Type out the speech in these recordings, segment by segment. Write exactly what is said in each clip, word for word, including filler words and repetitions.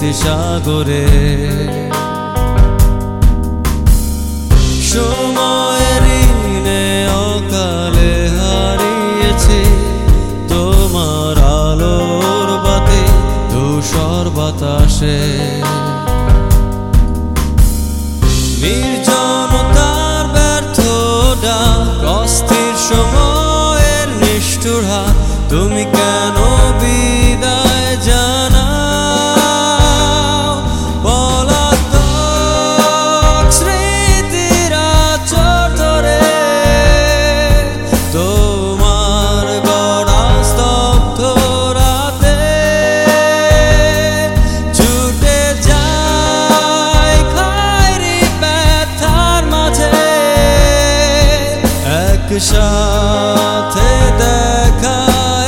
স্মৃতি সাগরে। সময়ের ঋণে অকালে হারিয়েছি তোমার আলোর বাতি ধূসর বাতাসে। নির্জনতার ব্যর্থ ডাক, অস্থির সময়ের নিষ্ঠুর হাত, তুমি কেন বিদায় জানাও? পলাতক স্মৃতির আঁচড় ধরে তোমার গড়া স্তব্ধ রাতে ছুটে যায় খয়েরি ব্যথার মাঝে। একসাথে দেখা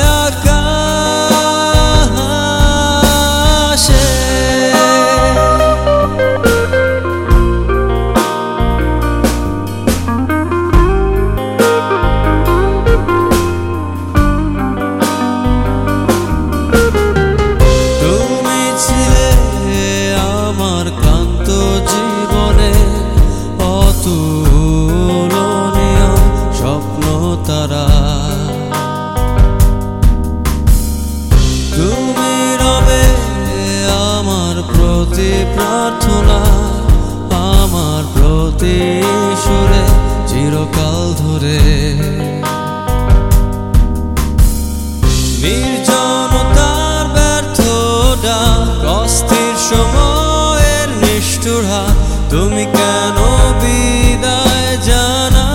তুমি রবে আমার প্রতি প্রার্থনা, আমার প্রতি সুরে চিরকাল ধরে। নির্জনতার ব্যর্থ ডাক, অস্থির সময়ের নিষ্ঠুর হাত, তুমি কেন বিদায় জানাও?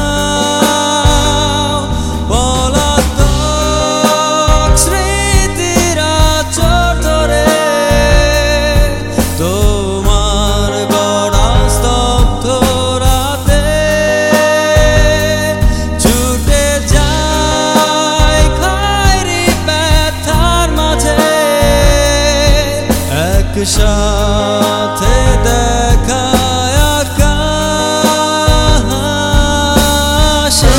একসাথে দেখা আকাশে।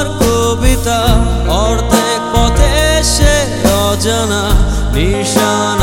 অর্ধেক পথে সে অজানা নিশানা।